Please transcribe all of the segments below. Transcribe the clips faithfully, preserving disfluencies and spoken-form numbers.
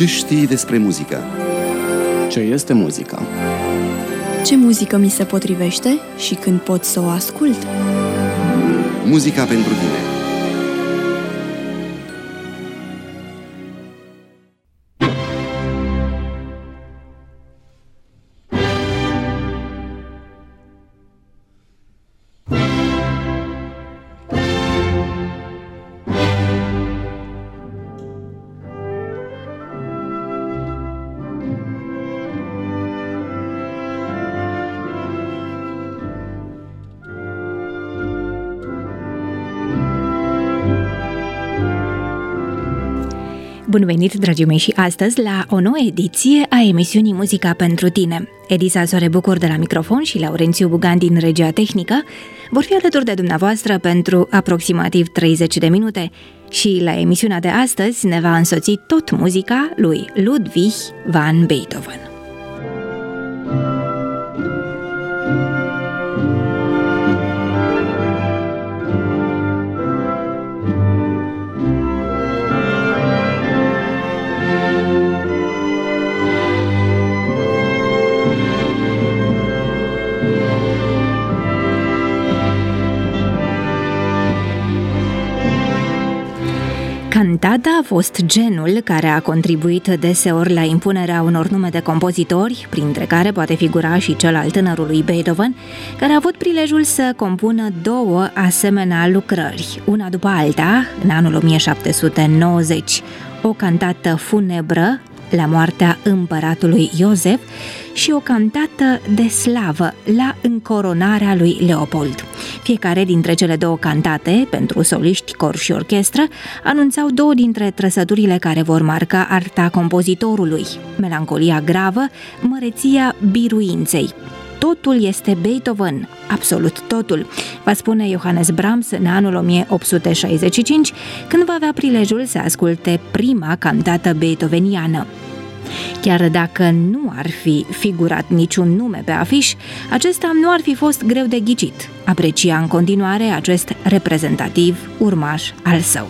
Ce știi despre muzică? Ce este muzica? Ce muzică mi se potrivește și când pot să o ascult? Muzica pentru tine. Bun venit, dragii mei, și astăzi la o nouă ediție a emisiunii Muzica pentru tine. Edisa Soare Bucur de la microfon și Laurențiu Bugan din regia tehnică vor fi alături de dumneavoastră pentru aproximativ treizeci de minute și la emisiunea de astăzi ne va însoți tot muzica lui Ludwig van Beethoven. Cantata a fost genul care a contribuit deseori la impunerea unor nume de compozitori, printre care poate figura și cel al tânărului Beethoven, care a avut prilejul să compună două asemenea lucrări, una după alta, în anul o mie șapte sute nouăzeci, o cantată funebră la moartea împăratului Iosef și o cantată de slavă la încoronarea lui Leopold. Fiecare dintre cele două cantate, pentru soliști, cor și orchestră, anunțau două dintre trăsăturile care vor marca arta compozitorului: melancolia gravă, măreția biruinței. Totul este Beethoven, absolut totul, va spune Johannes Brahms în anul o mie opt sute șaizeci și cinci, când va avea prilejul să asculte prima cantată beethoveniană. Chiar dacă nu ar fi figurat niciun nume pe afiș, acesta nu ar fi fost greu de ghicit. Aprecia în continuare acest reprezentativ urmaș al său.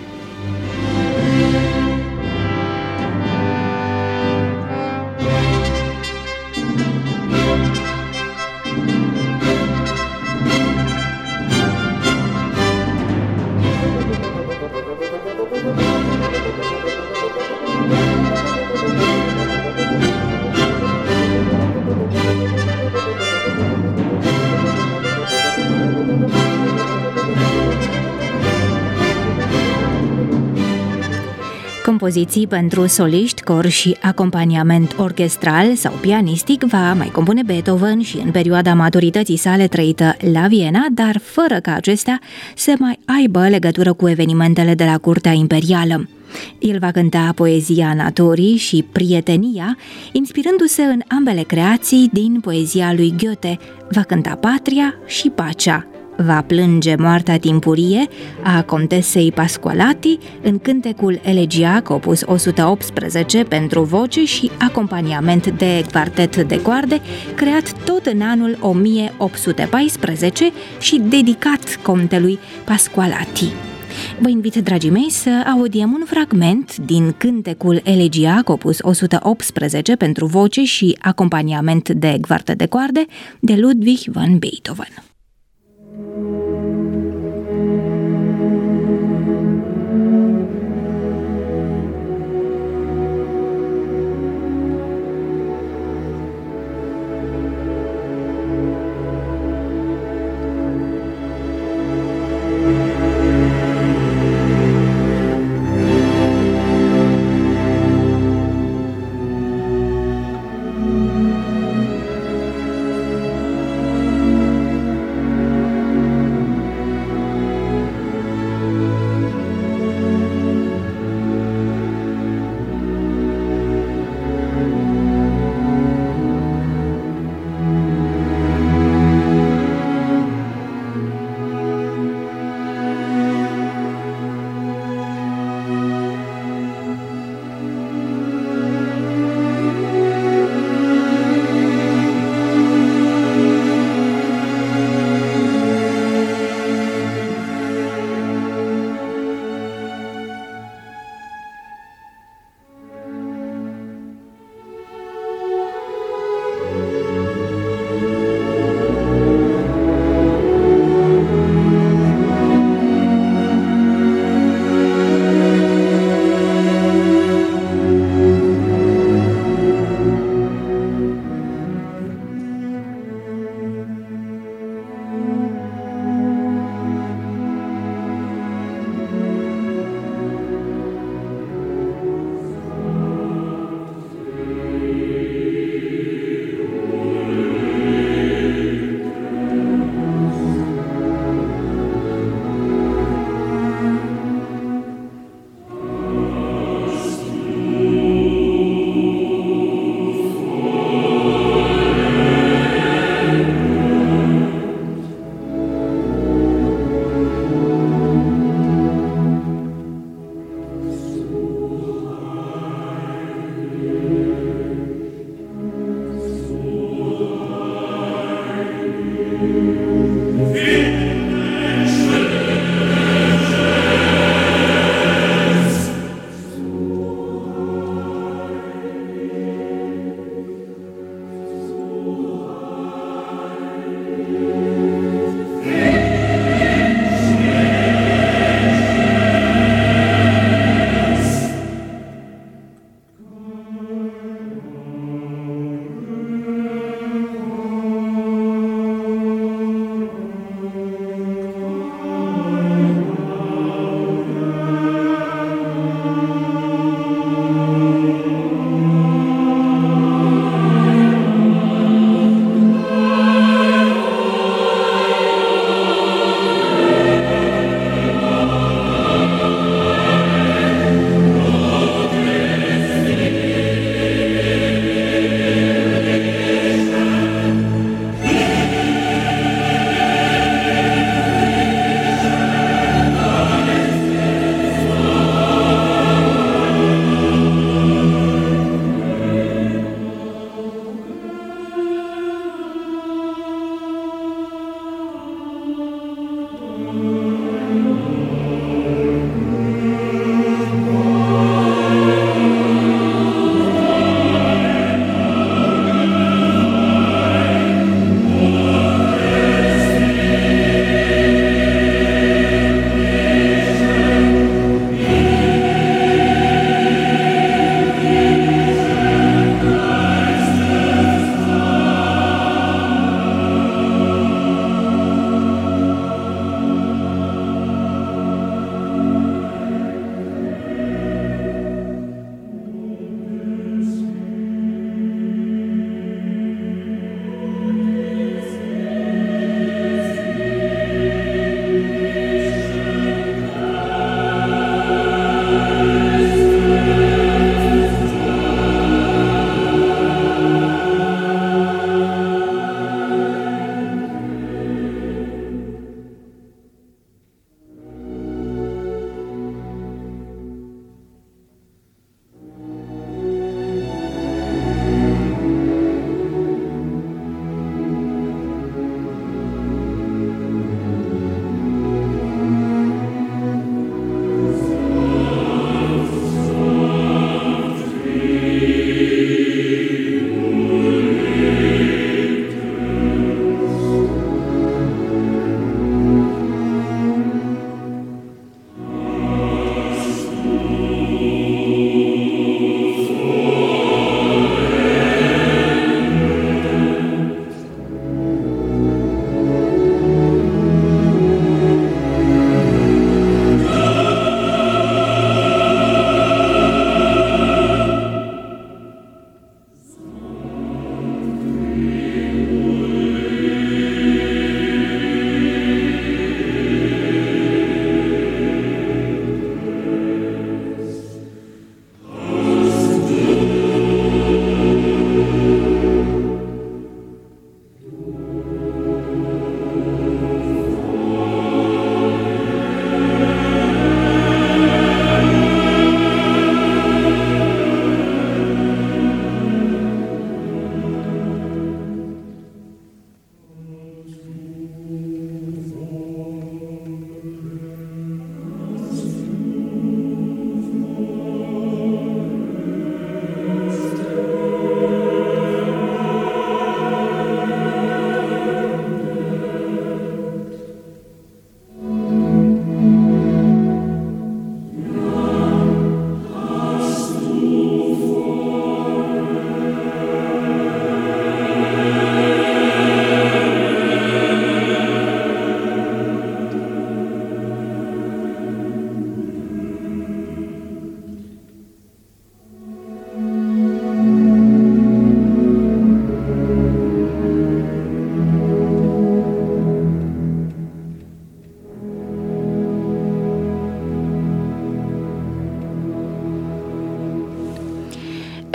Compoziții pentru soliști, cor și acompaniament orchestral sau pianistic va mai compune Beethoven și în perioada maturității sale trăită la Viena, dar fără ca acestea să mai aibă legătură cu evenimentele de la curtea imperială. El va cânta poezia naturii și prietenia, inspirându-se în ambele creații din poezia lui Goethe. Va cânta patria și pacea. Va plânge moartea timpurie a contesei Pasqualati în cântecul Elegiac, opus o sută optsprezece, pentru voce și acompaniament de quartet de coarde, creat tot în anul o mie opt sute paisprezece și dedicat contelui Pasqualati. Vă invit, dragii mei, să audiem un fragment din cântecul Elegiac, opus o sută optsprezece, pentru voce și acompaniament de quartet de coarde, de Ludwig van Beethoven. Thank you.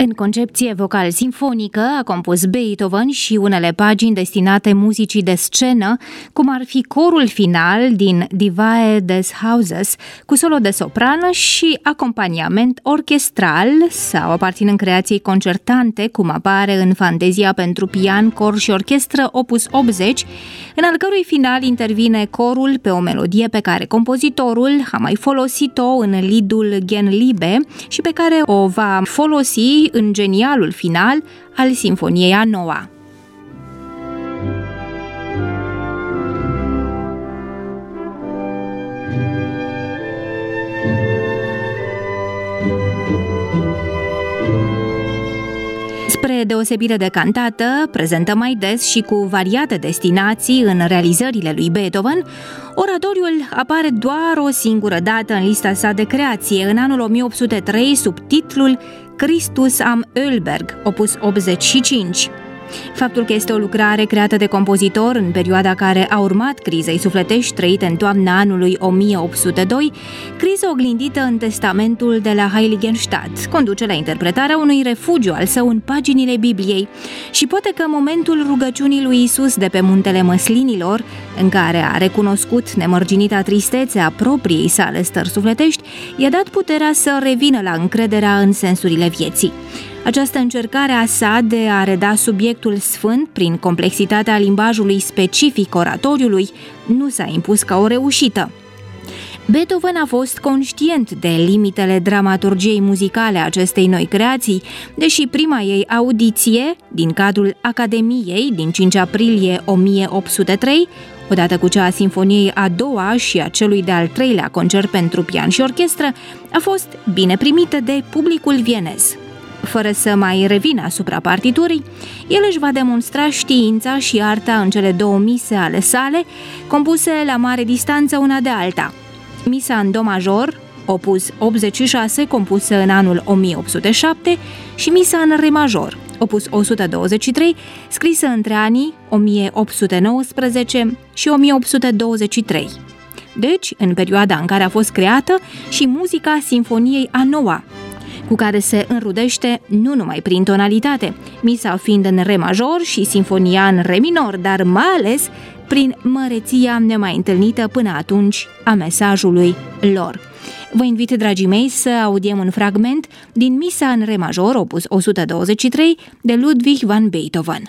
În concepție vocal-sinfonică a compus Beethoven și unele pagini destinate muzicii de scenă, cum ar fi corul final din Die des Hauses, cu solo de soprană și acompaniament orchestral sau aparținând creației concertante, cum apare în Fantezia pentru pian, cor și orchestră opus optzeci, în al cărui final intervine corul pe o melodie pe care compozitorul a mai folosit-o în Liedul Gen Liebe și pe care o va folosi în genialul final al Sinfoniei a noua. Spre deosebire de cantată, prezentă mai des și cu variate destinații în realizările lui Beethoven, oratoriul apare doar o singură dată în lista sa de creație, în anul o mie opt sute trei, sub titlul Christus am Ölberg, opus optzeci și cinci. Faptul că este o lucrare creată de compozitor în perioada care a urmat crizei sufletești trăite în toamna anului o mie opt sute doi, criză oglindită în testamentul de la Heiligenstadt, conduce la interpretarea unui refugiu al său în paginile Bibliei și poate că momentul rugăciunii lui Isus de pe muntele Măslinilor, în care a recunoscut nemărginita tristețe a propriei sale stări sufletești, i-a dat puterea să revină la încrederea în sensurile vieții. Această încercare a sa de a reda subiectul sfânt prin complexitatea limbajului specific oratoriului nu s-a impus ca o reușită. Beethoven a fost conștient de limitele dramaturgiei muzicale a acestei noi creații, deși prima ei audiție, din cadrul Academiei din cinci aprilie o mie opt sute trei, odată cu cea a Sinfoniei a doua și a celui de-al treilea concert pentru pian și orchestră, a fost bine primită de publicul vienez. Fără să mai revină asupra partiturii, el își va demonstra știința și arta în cele două mise ale sale, compuse la mare distanță una de alta. Misa în do major, opus optzeci și șase, compusă în anul o mie opt sute șapte, și misa în re major, opus o sută douăzeci și trei, scrisă între anii o mie opt sute nouăsprezece și o mie opt sute douăzeci și trei. Deci, în perioada în care a fost creată și muzica Sinfoniei a noua, cu care se înrudește nu numai prin tonalitate, misa fiind în re major și sinfonia în re minor, dar mai ales prin măreția nemai întâlnită până atunci a mesajului lor. Vă invit, dragii mei, să audiem un fragment din misa în re major, opus o sută douăzeci și trei, de Ludwig van Beethoven.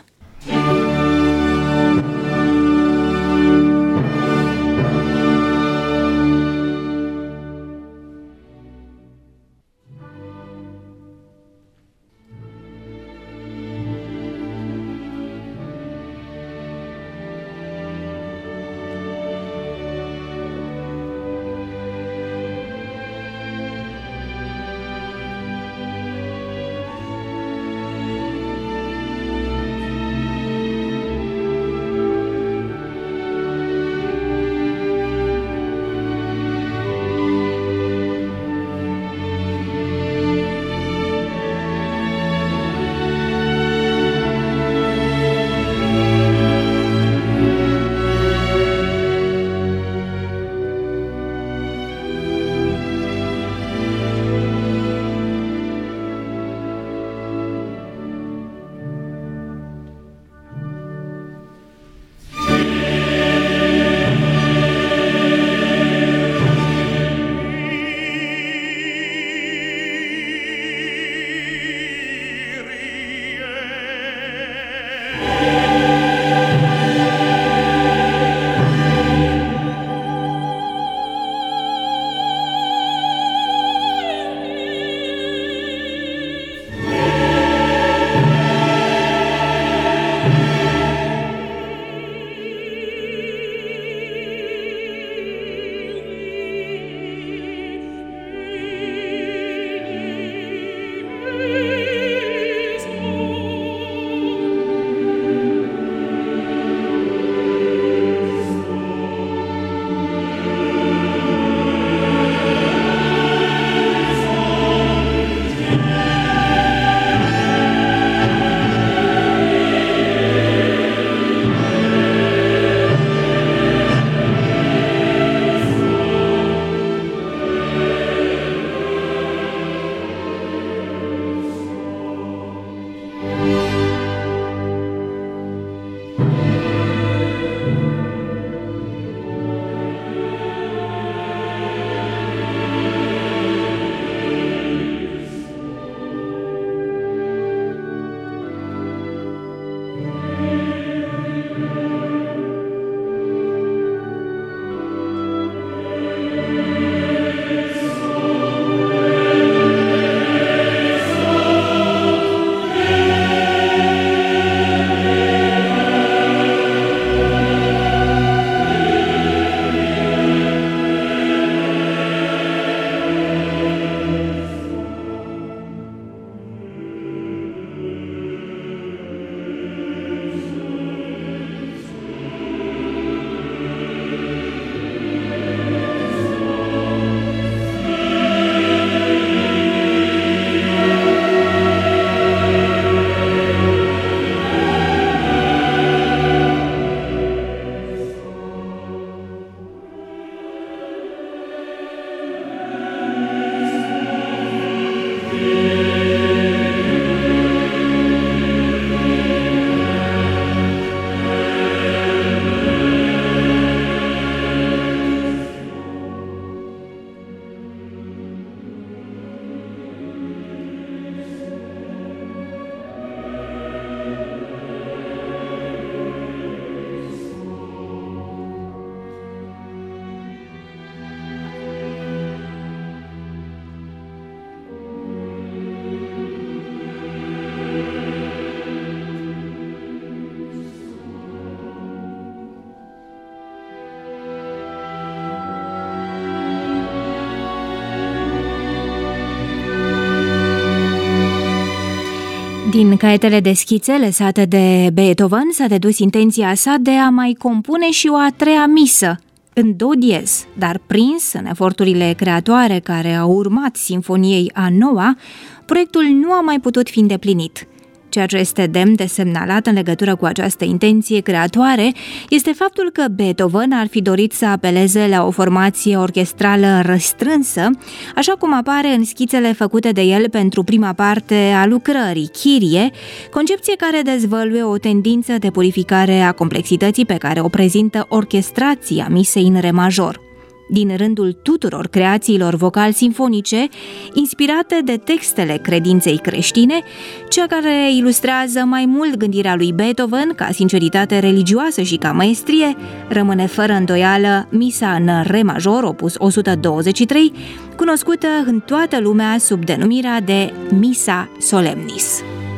Din caietele de schițe lăsate de Beethoven s-a dedus intenția sa de a mai compune și o a treia misă, în do diez, dar prins în eforturile creatoare care au urmat sinfoniei a noua, proiectul nu a mai putut fi îndeplinit. Ceea ce este demn de semnalat în legătură cu această intenție creatoare este faptul că Beethoven ar fi dorit să apeleze la o formație orchestrală restrânsă, așa cum apare în schițele făcute de el pentru prima parte a lucrării, Kyrie, concepție care dezvăluie o tendință de purificare a complexității pe care o prezintă orchestrația misei în re major. Din rândul tuturor creațiilor vocal-sinfonice, inspirate de textele credinței creștine, cea care ilustrează mai mult gândirea lui Beethoven ca sinceritate religioasă și ca maestrie, rămâne fără îndoială misa în re major, opus o sută douăzeci și trei, cunoscută în toată lumea sub denumirea de Missa Solemnis.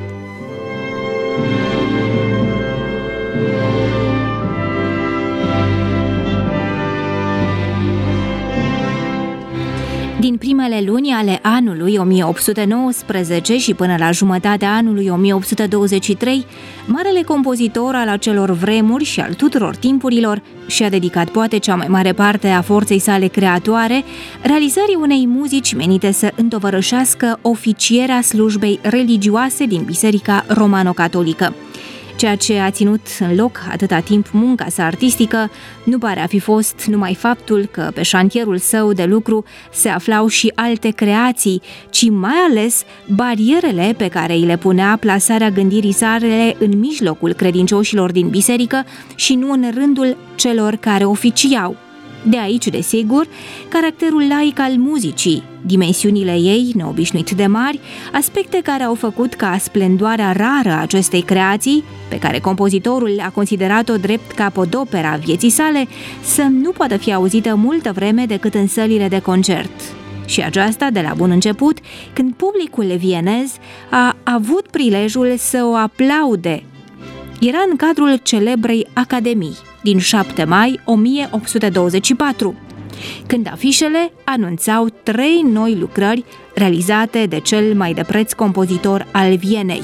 Din primele luni ale anului o mie opt sute nouăsprezece și până la jumătatea anului o mie opt sute douăzeci și trei, marele compozitor al acelor vremuri și al tuturor timpurilor și-a dedicat poate cea mai mare parte a forței sale creatoare realizării unei muzici menite să întovărășească oficierea slujbei religioase din Biserica Romano-Catolică. Ceea ce a ținut în loc atâta timp munca sa artistică nu pare a fi fost numai faptul că pe șantierul său de lucru se aflau și alte creații, ci mai ales barierele pe care îi le punea plasarea gândirii sale în mijlocul credincioșilor din biserică și nu în rândul celor care oficiau. De aici, desigur, caracterul laic al muzicii, dimensiunile ei neobișnuit de mari, aspecte care au făcut ca splendoarea rară a acestei creații, pe care compozitorul a considerat-o drept capodopera vieții sale, să nu poată fi auzită multă vreme decât în sălile de concert. Și aceasta de la bun început, când publicul vienez a avut prilejul să o aplaude. Era în cadrul celebrei Academii din șapte mai o mie opt sute douăzeci și patru, când afișele anunțau trei noi lucrări realizate de cel mai de preț compozitor al Vienei.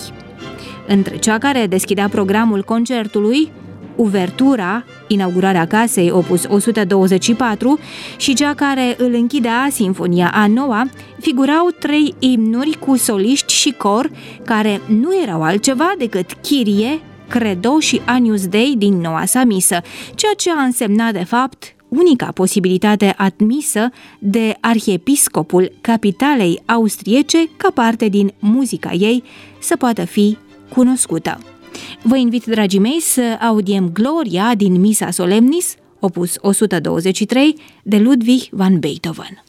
Între cea care deschidea programul concertului, uvertura, inaugurarea casei, opus o sută douăzeci și patru, și cea care îl închidea, Sinfonia a noua, figurau trei imnuri cu soliști și cor, care nu erau altceva decât Kyrie, Credo și Agnus Dei din noua sa misă, ceea ce a însemnat de fapt unica posibilitate admisă de arhiepiscopul capitalei austriece ca parte din muzica ei să poată fi cunoscută. Vă invit, dragii mei, să audiem Gloria din Missa Solemnis, opus o sută douăzeci și trei, de Ludwig van Beethoven.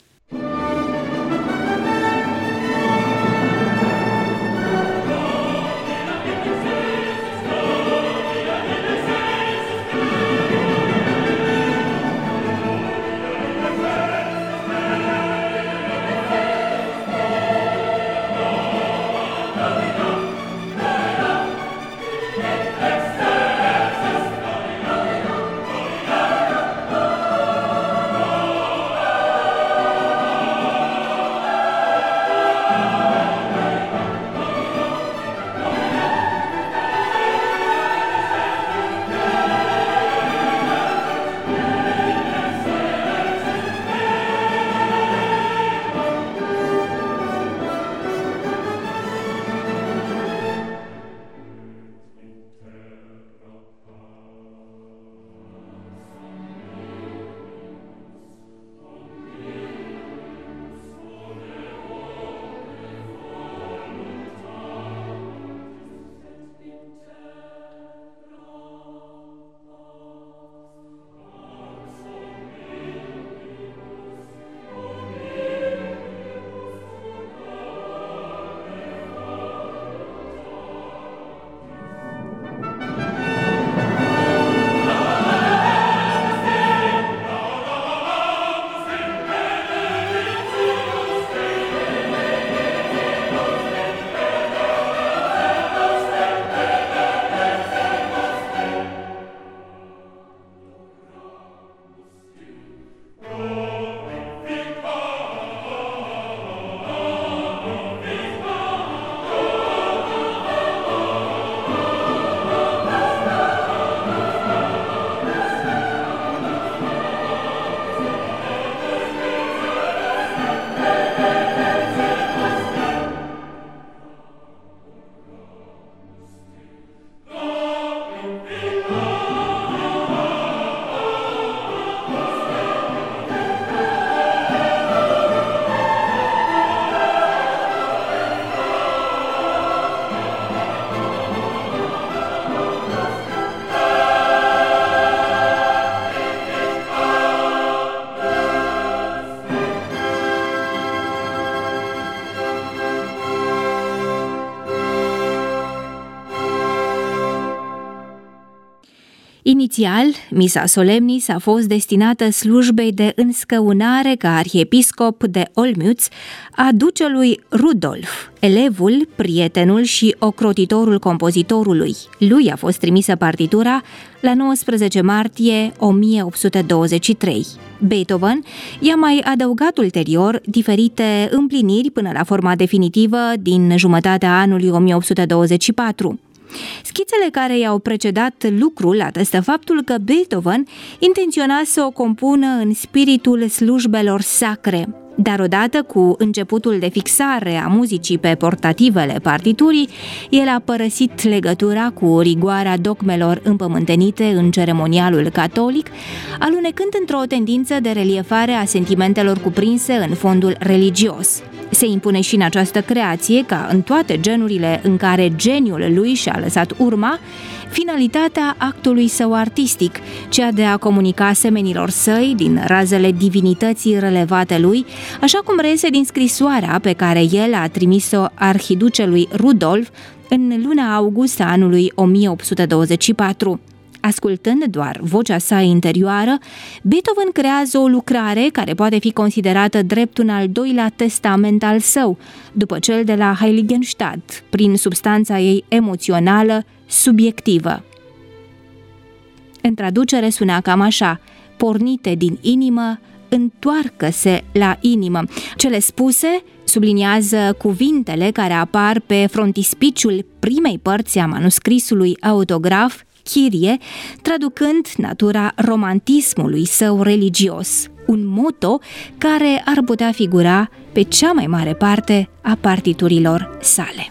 Inițial, misa solemnis a fost destinată slujbei de înscăunare ca arhiepiscop de Olmütz a ducelui Rudolf, elevul, prietenul și ocrotitorul compozitorului. Lui a fost trimisă partitura la nouăsprezece martie o mie opt sute douăzeci și trei. Beethoven i-a mai adăugat ulterior diferite împliniri până la forma definitivă din jumătatea anului o mie opt sute douăzeci și patru. Schițele care i-au precedat lucrul atestă faptul că Beethoven intenționa să o compună în spiritul slujbelor sacre, dar odată cu începutul de fixare a muzicii pe portativele partiturii, el a părăsit legătura cu rigoarea dogmelor împământenite în ceremonialul catolic, alunecând într-o tendință de reliefare a sentimentelor cuprinse în fondul religios. Se impune și în această creație, ca în toate genurile în care geniul lui și-a lăsat urma, finalitatea actului său artistic, cea de a comunica semenilor săi din razele divinității relevate lui, așa cum reiese din scrisoarea pe care el a trimis-o arhiducelui Rudolf în luna august a anului o mie opt sute douăzeci și patru. Ascultând doar vocea sa interioară, Beethoven creează o lucrare care poate fi considerată drept un al doilea testament al său, după cel de la Heiligenstadt, prin substanța ei emoțională, subiectivă. În traducere suna cam așa: pornite din inimă, întoarcă-se la inimă. Cele spuse subliniază cuvintele care apar pe frontispiciul primei părți a manuscrisului autograf, Kyrie, traducând natura romantismului său religios, un moto care ar putea figura pe cea mai mare parte a partiturilor sale.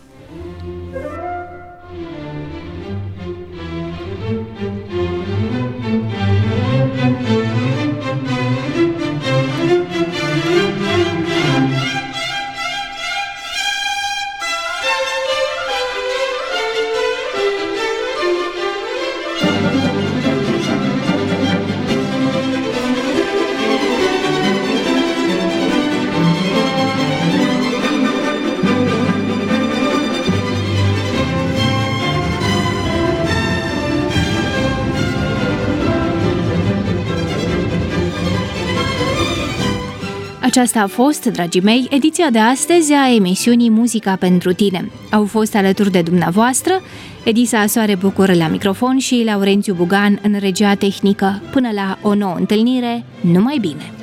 Aceasta a fost, dragii mei, ediția de astăzi a emisiunii Muzica pentru tine. Au fost alături de dumneavoastră Edisa Soare Bucur la microfon și Laurențiu Bugan în regia tehnică. Până la o nouă întâlnire, numai bine!